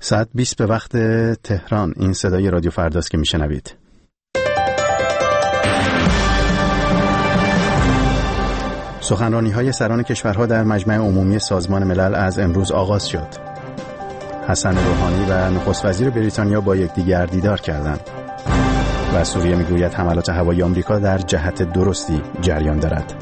ساعت 20 به وقت تهران. این صدای رادیو فرداست که میشنوید. سخنرانی‌های سران کشورها در مجمع عمومی سازمان ملل از امروز آغاز شد. حسن روحانی و نخست وزیر بریتانیا با یکدیگر دیدار کردند. و سوریه میگوید حملات هوایی آمریکا در جهت درستی جریان دارد.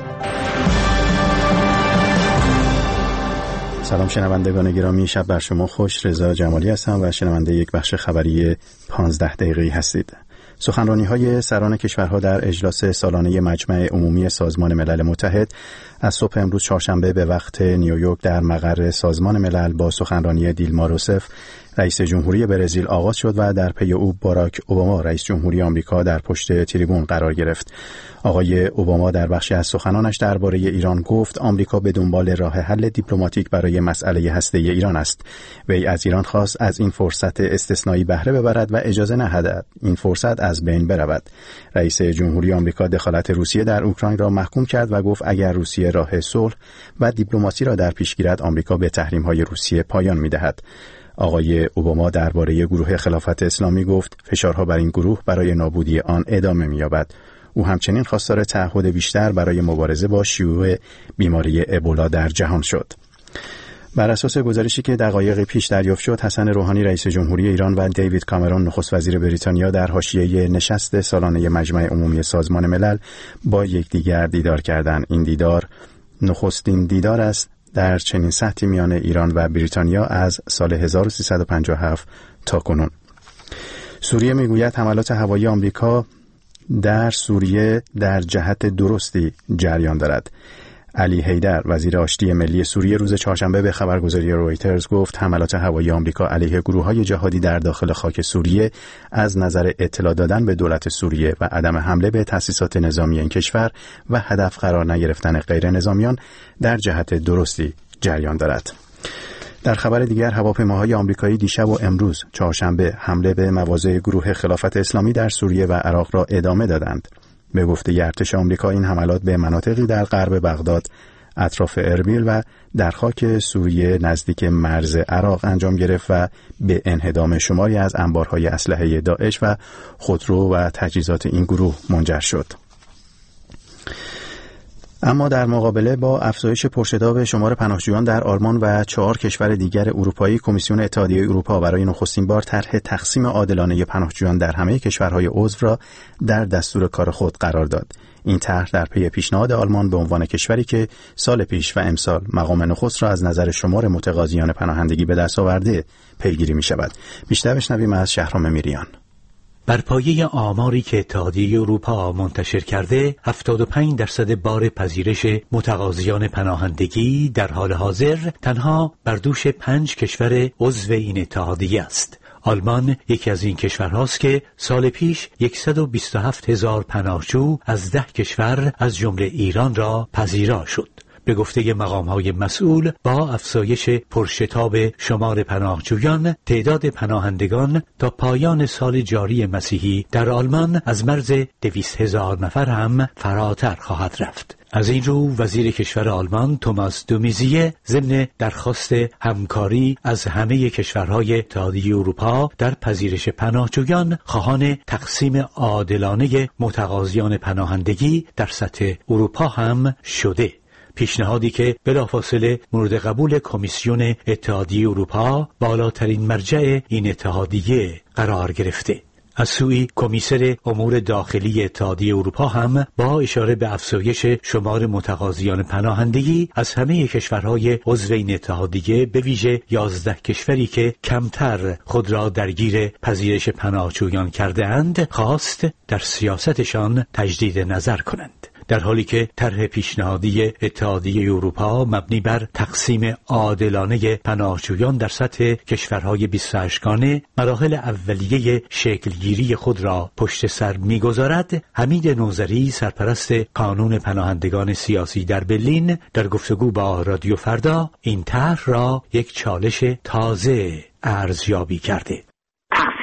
سلام شنوندگان گرامی، شب بر شما خوش. رضا جمالی هستم و شنونده یک بخش خبری 15 دقیقه‌ای هستید. سخنرانی‌های سران کشورها در اجلاس سالانه مجمع عمومی سازمان ملل متحد از صبح امروز چهارشنبه به وقت نیویورک در مقر سازمان ملل با سخنرانی دیلما روسف رئیس جمهوری برزیل آغاز شد و در پی او باراک اوباما رئیس جمهوری آمریکا در پشت تریبون قرار گرفت. آقای اوباما در بخشی از سخنانش درباره ایران گفت آمریکا به دنبال راه حل دیپلماتیک برای مسئله هسته‌ای ایران است. وی از ایران خواست از این فرصت استثنایی بهره ببرد و اجازه ندهد این فرصت از بین برود. رئیس جمهوری آمریکا دخالت روسیه در اوکراین را محکوم کرد و گفت اگر روسیه راه صلح و دیپلماسی را در پیش گیرد آمریکا به تحریم‌های روسیه پایان می‌دهد. آقای اوباما درباره گروه خلافت اسلامی گفت فشارها بر این گروه برای نابودی آن ادامه می‌یابد. او همچنین خواستار تعهد بیشتر برای مبارزه با شیوع بیماری ابولا در جهان شد. بر اساس گزارشی که دقایق پیش دریافت شد، حسن روحانی رئیس جمهوری ایران و دیوید کامرون نخست وزیر بریتانیا در حاشیه نشست سالانه مجمع عمومی سازمان ملل با یکدیگر دیدار کردند. این دیدار نخستین دیدار است در چنین سطحی میان ایران و بریتانیا از سال 1357 تا کنون. سوریه میگوید حملات هوایی آمریکا در سوریه در جهت درستی جریان دارد. علی حیدر وزیر آشتی ملی سوریه روز چهارشنبه به خبرگزاری رویترز گفت حملات هوایی آمریکا علیه گروه‌های جهادی در داخل خاک سوریه از نظر اطلاع دادن به دولت سوریه و عدم حمله به تأسیسات نظامی این کشور و هدف قرار نگرفتن غیر نظامیان در جهت درستی جریان دارد. در خبر دیگر هواپیماهای آمریکایی دیشب و امروز چهارشنبه حمله به مواضع گروه خلافت اسلامی در سوریه و عراق را ادامه دادند. به گفته ارتش آمریکا این حملات به مناطقی در غرب بغداد، اطراف اربیل و در خاک سوریه نزدیک مرز عراق انجام گرفت و به انهدام شماری از انبارهای اسلحه داعش و خودرو و تجهیزات این گروه منجر شد. اما در مقابله با افزایش پرشتاب شمار پناهجویان در آلمان و 4 کشور دیگر اروپایی، کمیسیون اتحادیه اروپا برای نخستین بار طرح تقسیم عادلانه پناهجویان در همه کشورهای عضو را در دستور کار خود قرار داد. این طرح در پی پیشنهاد آلمان به عنوان کشوری که سال پیش و امسال مقام نخست را از نظر شمار متقاضیان پناهندگی به دست آورده پیگیری می شود. بیشتر بشنویم از شهرام میریان. بر پایه آماری که اتحادیه اروپا منتشر کرده، 75% بار پذیرش متقاضیان پناهندگی در حال حاضر تنها بر دوش 5 کشور عضو این اتحادیه است. آلمان یکی از این کشورهاست که سال پیش 127,000 پناهجو از 10 کشور از جمله ایران را پذیرا شد. به گفته مقام‌های مسئول، با افزایش پرشتاب شمار پناهجویان، تعداد پناهندگان تا پایان سال جاری مسیحی در آلمان از مرز 200,000 نفر هم فراتر خواهد رفت. از این رو وزیر کشور آلمان توماس دومیزیه ضمن درخواست همکاری از همه کشورهای اتحادیه اروپا در پذیرش پناهجویان خواهان تقسیم عادلانه متقاضیان پناهندگی در سطح اروپا هم شده. پیشنهادی که بلافاصله مورد قبول کمیسیون اتحادیه اروپا، بالاترین مرجع این اتحادیه، قرار گرفته. از سوی کمیسر امور داخلی اتحادیه اروپا هم با اشاره به افزایش شمار متقاضیان پناهندگی از همه کشورهای عضو این اتحادیه، به ویژه 11 کشوری که کمتر خود را درگیر پذیرش پناهجویان کرده اند، خواست در سیاستشان تجدید نظر کنند. در حالی که طرح پیشنهادی اتحادیه اروپا مبنی بر تقسیم عادلانه پناهجویان در سطح کشورهای 28گانه مراحل اولیه شکلگیری خود را پشت سر می‌گذارد، حمید نوذری سرپرست کانون پناهندگان سیاسی در برلین در گفتگو با رادیو فردا این طرح را یک چالش تازه ارزیابی کرده.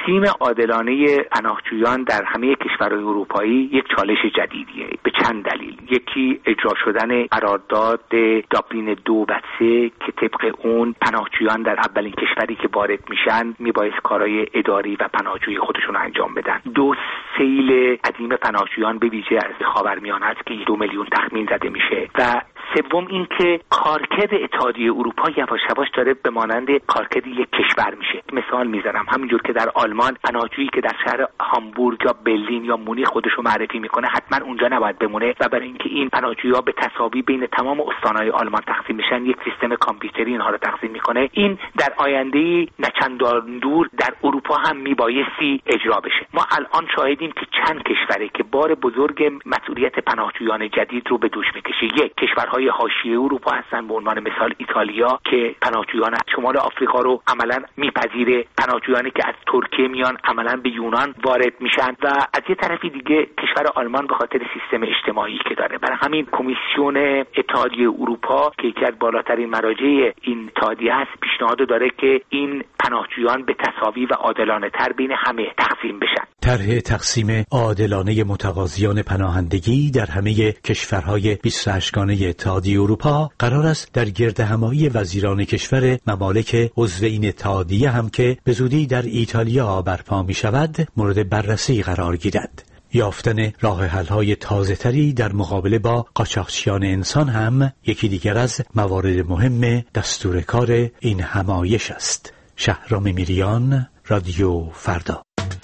تقسیم عادلانه پناهجویان در همه کشورهای اروپایی یک چالش جدیدیه به چند دلیل. یکی اجرا شدن قرارداد دابلین 2 و 3 که طبق اون پناهجویان در اولین کشوری که وارد میشن میبایست کارهای اداری و پناهجویی خودشون رو انجام بدن. 2 سیل عظیم پناهجویان به ویژه از خاورمیانه است که 2 میلیون تخمین زده میشه و سوم این که کارکرد اتحادیه اروپا یواش یواش داره به مانند کارکرد یک کشور میشه. مثال میزنم، همینجور که در آلمان پناهجویی که در شهر هامبورگ یا برلین یا مونیخ خودش رو معرفی میکنه حتما اونجا نباید بمونه و برای اینکه این پناهجویان به تساوی بین تمام استانهای آلمان تقسیم میشن یک سیستم کامپیوتری اینها رو تقسیم میکنه. این در آینده نچندان دور در اروپا هم میبایستی اجرا بشه. ما الان شاهدیم که چند کشوره که بار بزرگ مسئولیت پناهجویان جدید رو به دوش میکشه. یک، کشورهای حاشیه اروپا هستن، به عنوان مثال ایتالیا که پناهجویان شمال آفریقا رو عملاً میپذیره، پناهجویانی که از ترکیه میان عملاً به یونان وارد میشن و از یه طرفی دیگه کشور آلمان به خاطر سیستم اجتماعی که داره. برای همین کمیسیون اتحادیه اروپا که یکی از بالاترین مراجع این اتحادیه است پیشنهاد داره که این پناهجویان به تساوی و عادلانه تر بین همه تقسیم بشن. طرح تقسیم عادلانه متقاضیان پناهندگی در همه کشورهای 28 گانه اتحادیه اروپا قرار است در گردهمایی وزیران کشور ممالک عضو این اتحادیه هم که به زودی در ایتالیا برپا می شود مورد بررسی قرار گیرد. یافتن راه حل‌های تازه‌تری در مقابله با قاچاقچیان انسان هم یکی دیگر از موارد مهم دستور کار این همایش است. شهرام میریان، رادیو فردا.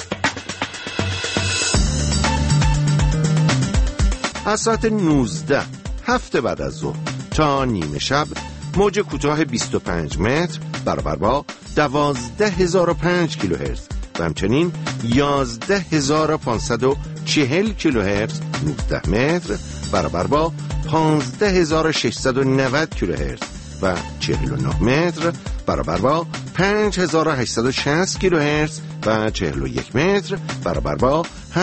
از ساعت 19 هفته بعد از ظهر تا نیمه شب موج کوتاه 25 متر برابر با 12005 کیلوهرتز و همچنین 11540 کیلوهرتز 19 متر برابر با 15690 کیلوهرتز و 49 متر برابر با 5860 کیلوهرتز و 41 متر برابر با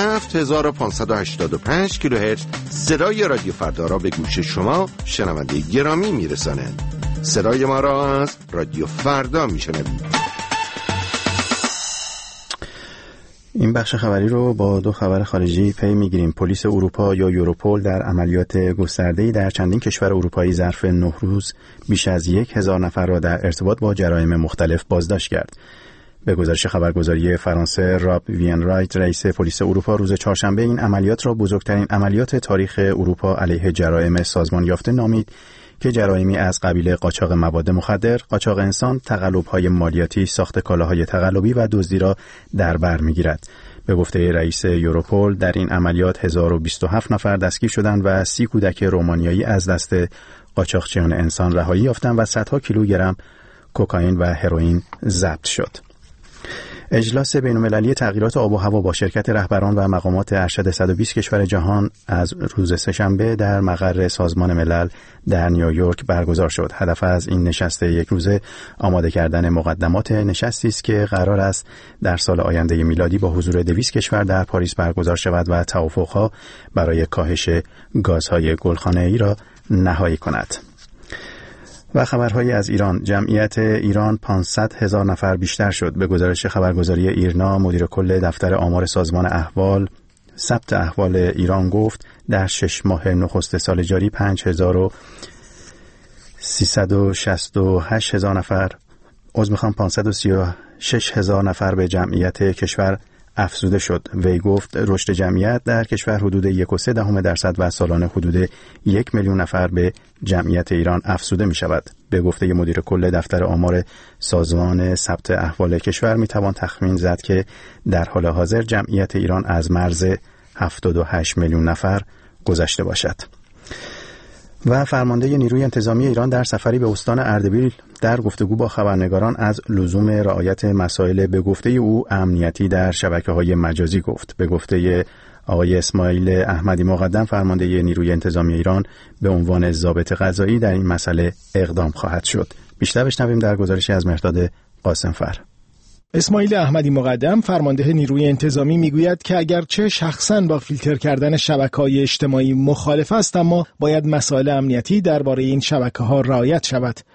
7585 کیلوهرتز صدای رادیو فردا را به گوش شما شنونده گرامی میرسانند. صدای ما را از رادیو فردا میشنوید. این بخش خبری رو با 2 خبر خارجی پی میگیریم. پلیس اروپا یا یوروپول در عملیات گسترده‌ای در چندین کشور اروپایی ظرف 9 روز بیش از 1000 نفر را در ارتباط با جرایم مختلف بازداشت کرد. به گزارش خبرگزاری فرانسه، راب وینرایت رئیس پلیس اروپا روز چهارشنبه این عملیات را بزرگترین عملیات تاریخ اروپا علیه جرایم سازمان یافته نامید که جرایمی از قبیل قاچاق مواد مخدر، قاچاق انسان، تقلب‌های مالیاتی، ساخت کالاهای تقلبی و دزدی را در بر می‌گیرد. به گفته رئیس یوروپول در این عملیات 1027 نفر دستگیر شدند و 30 کودک رومانیایی از دست قاچاقچیان انسان رهایی یافتند و صدها کیلوگرم کوکائین و هروئین ضبط شد. اجلاس بین‌المللی تغییرات آب و هوا با شرکت رهبران و مقامات ارشد 120 کشور جهان از روز سه‌شنبه در مقر سازمان ملل در نیویورک برگزار شد. هدف از این نشست یک روزه آماده کردن مقدمات نشستی است که قرار است در سال آینده میلادی با حضور 200 کشور در پاریس برگزار شود و توافق‌ها برای کاهش گازهای گلخانه‌ای را نهایی کند. و خبرهایی از ایران. جمعیت ایران 500,000 نفر بیشتر شد. به گزارش خبرگزاری ایرنا، مدیر کل دفتر آمار سازمان ثبت احوال ایران گفت در 6 ماه نخست سال جاری 536,000 نفر به جمعیت کشور افزوده شد. وی گفت رشد جمعیت در کشور حدود 1.3% و سالانه حدود 1 میلیون نفر به جمعیت ایران افزوده می شود. به گفته مدیر کل دفتر آمار سازمان ثبت احوال کشور می توان تخمین زد که در حال حاضر جمعیت ایران از مرز 78 میلیون نفر گذشته باشد. و فرمانده نیروی انتظامی ایران در سفری به استان اردبیل در گفتگو با خبرنگاران از لزوم رعایت مسائل به گفته او امنیتی در شبکه‌های مجازی گفت. به گفته آقای اسماعیل احمدی مقدم، فرمانده نیروی انتظامی ایران، به عنوان ضابط قضایی در این مسئله اقدام خواهد شد. بیشتر بشنویم در گزارشی از مهرداد قاسمفر. اسماعیل احمدی مقدم، فرمانده نیروی انتظامی، میگوید که اگرچه شخصاً با فیلتر کردن شبکه‌های اجتماعی مخالف است، اما باید مسائل امنیتی درباره این شبکه‌ها رعایت شود.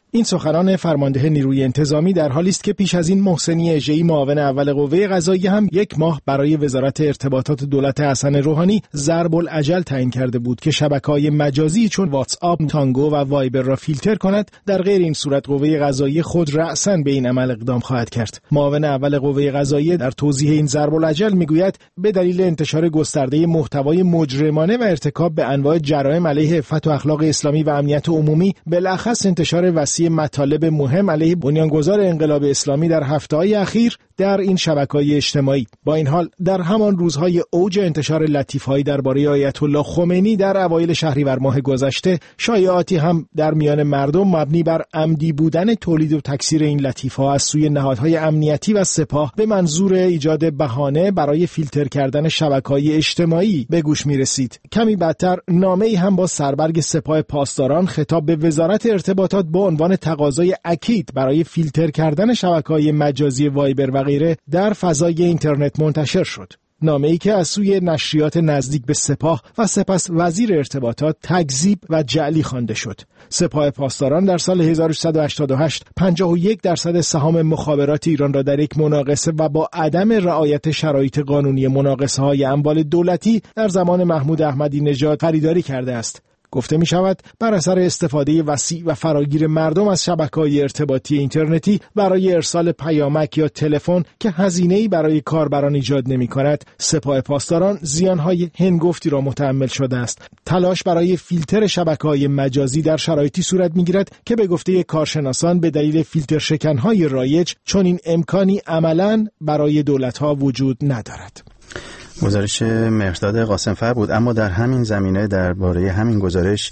این سخنان فرمانده نیروی انتظامی در حالی است که پیش از این محسنی اژه‌ای معاون اول قوه قضاییه هم 1 ماه برای وزارت ارتباطات دولت حسن روحانی ضرب الاجل تعیین کرده بود که شبکه‌های مجازی چون واتس آپ، تانگو و وایبر را فیلتر کند. در غیر این صورت قوه قضاییه خود رأساً به این عمل اقدام خواهد کرد. معاون اول قوه قضاییه در توضیح این ضرب الاجل میگوید به دلیل انتشار گسترده محتوای مجرمانه و ارتکاب به انواع جرایم علیه عفت و اخلاق اسلامی و امنیت عمومی، بالاخص انتشار وسیع مطالب مهم علیه بنیانگذار انقلاب اسلامی در هفته‌های اخیر در این شبکه‌های اجتماعی. با این حال در همان روزهای اوج انتشار لطیفه‌هایی درباره آیت الله خمینی در اوایل شهریور ماه گذشته، شایعاتی هم در میان مردم مبنی بر عمدی بودن تولید و تکثیر این لطیفه‌ها از سوی نهادهای امنیتی و سپاه به منظور ایجاد بهانه برای فیلتر کردن شبکه‌های اجتماعی به گوش می‌رسید. کمی بعدتر نامه‌ای هم با سربرگ سپاه پاسداران خطاب به وزارت ارتباطات با عنوان تقاضای اکید برای فیلتر کردن شبکه‌های مجازی وایبر و غیره در فضای اینترنت منتشر شد. نامه‌ای که از سوی نشریات نزدیک به سپاه و سپس وزیر ارتباطات تکذیب و جعلی خوانده شد. سپاه پاسداران در سال 1388 51% سهام مخابرات ایران را در یک مناقصه و با عدم رعایت شرایط قانونی مناقصه‌های اموال دولتی در زمان محمود احمدی نژاد خریداری کرده است. گفته می شود بر اثر استفاده وسیع و فراگیر مردم از شبکه‌های ارتباطی اینترنتی برای ارسال پیامک یا تلفن که هزینه‌ای برای کاربران ایجاد نمی‌کند، سپاه پاسداران زیان‌های هنگفتی را متحمل شده است. تلاش برای فیلتر شبکه‌های مجازی در شرایطی صورت می‌گیرد که به گفته کارشناسان به دلیل فیلتر شکن‌های رایج چون این امکانی عملاً برای دولت‌ها وجود ندارد. گزارش مهرداد قاسمفر بود. اما در همین زمینه درباره همین گزارش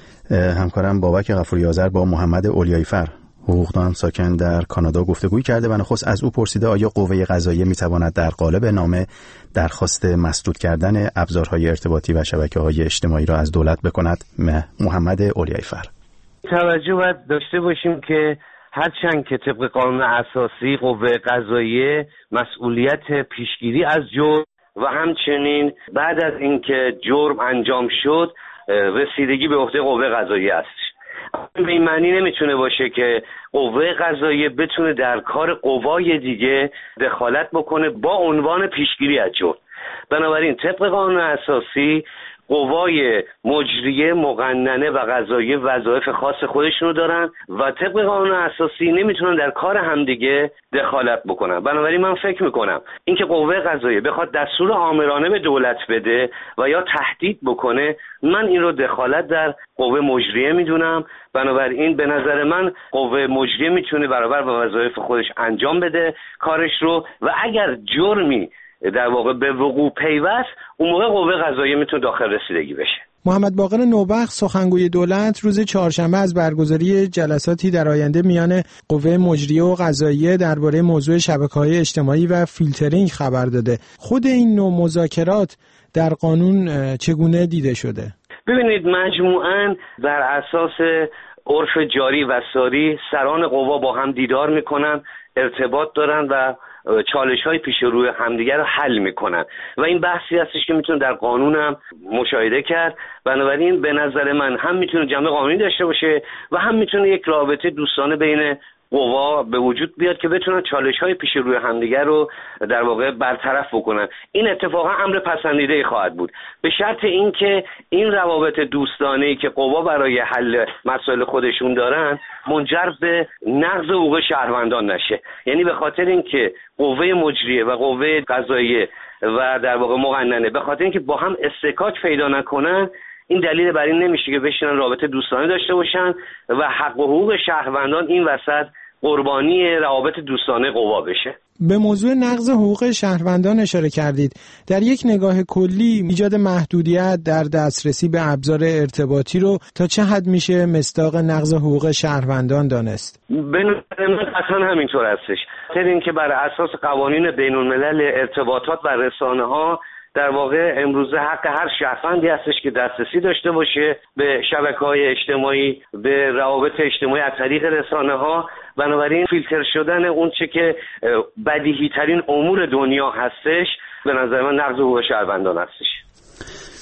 همکارم بابک غفوری آذر با محمد اولیایی‌فر، حقوقدان ساکن در کانادا، گفتگویی کرده و نخست از او پرسیده آیا قوه قضاییه میتواند در قالب نامه درخواست مسدود کردن ابزارهای ارتباطی و شبکه‌های اجتماعی را از دولت بکند. محمد اولیایی‌فر: توجه باید داشته باشیم که هرچند که طبق قانون اساسی قوه قضاییه مسئولیت پیشگیری از جرم و همچنین بعد از اینکه جرم انجام شد رسیدگی به عهده قوه قضاییه است، به این معنی نمیتونه باشه که قوه قضاییه بتونه در کار قوای دیگه دخالت بکنه با عنوان پیشگیری از جرم. بنابراین طبق قانون اساسی قوای مجریه، مقننه و قضاییه وظایف خاص خودشونو دارن و طبق قانون اساسی نمیتونن در کار همدیگه دخالت بکنن. بنابراین من فکر میکنم اینکه قوه قضاییه بخواد دستور آمرانه به دولت بده و یا تهدید بکنه، من این رو دخالت در قوه مجریه میدونم. بنابراین به نظر من قوه مجریه میتونه برابر با وظایف خودش انجام بده کارش رو و اگر جرمی در واقع به وقوع پیوست، اون موقع قوه قضاییه میتونه داخل رسیدگی بشه. محمد باقر نوبخت، سخنگوی دولت، روز چهارشنبه از برگزاری جلساتی در آینده میان قوه مجریه و قضاییه درباره موضوع شبکه‌های اجتماعی و فیلترینگ خبر داده. خود این نوع مذاکرات در قانون چگونه دیده شده؟ ببینید، مجموعاً بر اساس عرف جاری و ساری سران قوا با هم دیدار میکنن، ارتباط دارن و چالش‌های پیش روی همدیگر رو حل میکنن و این بحثی هستش که میتونه در قانون هم مشاهده کرد. بنابراین به نظر من هم میتونه جنبه قانونی داشته باشه و هم میتونه یک رابطه دوستانه بین قوا به وجود بیاد که بتونن چالش‌های پیش روی همدیگر رو در واقع برطرف بکنن. این اتفاقا امر پسندیده خواهد بود به شرط اینکه این روابط دوستانه‌ای که قوا برای حل مسائل خودشون دارن منجر به نقض حقوق شهروندان نشه. یعنی به خاطر اینکه قوه مجریه و قوه قضاییه و در واقع مقننه به خاطر اینکه با هم استکاک پیدا نکنن، این دلیل بر این نمیشه که بشینن رابطه دوستانه داشته باشن و حق و حقوق شهروندان این وسط قربانی روابط دوستانه قوا بشه. به موضوع نقض حقوق شهروندان اشاره کردید. در یک نگاه کلی ایجاد محدودیت در دسترسی به ابزار ارتباطی رو تا چه حد میشه مصداق نقض حقوق شهروندان دانست؟ به نظر من اصلا همینطور هستش. طور اینکه بر اساس قوانین بین‌الملل ارتباطات و رسانه‌ها در واقع امروزه حق هر شهروندی هستش که دسترسی داشته باشه به شبکه‌های اجتماعی، به روابط اجتماعی از طریق رسانه‌ها. بنابراین فیلتر شدن اون چه که بدیهی ترین امور دنیا هستش به نظر من نقض حقوق شهروندان هستش.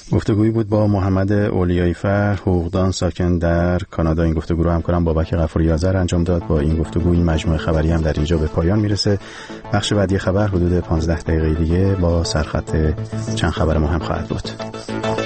گفتگویی بود با محمد اولیایی‌فر، حقوقدان ساکن در کانادا. این گفتگو رو همکارم بابک غفوری آذر انجام داد. با این گفتگو این مجموعه خبری هم در اینجا به پایان میرسه. بخش بعدی خبر حدود 15 دقیقه دیگه با سرخط چند خبر مهم خواهد بود.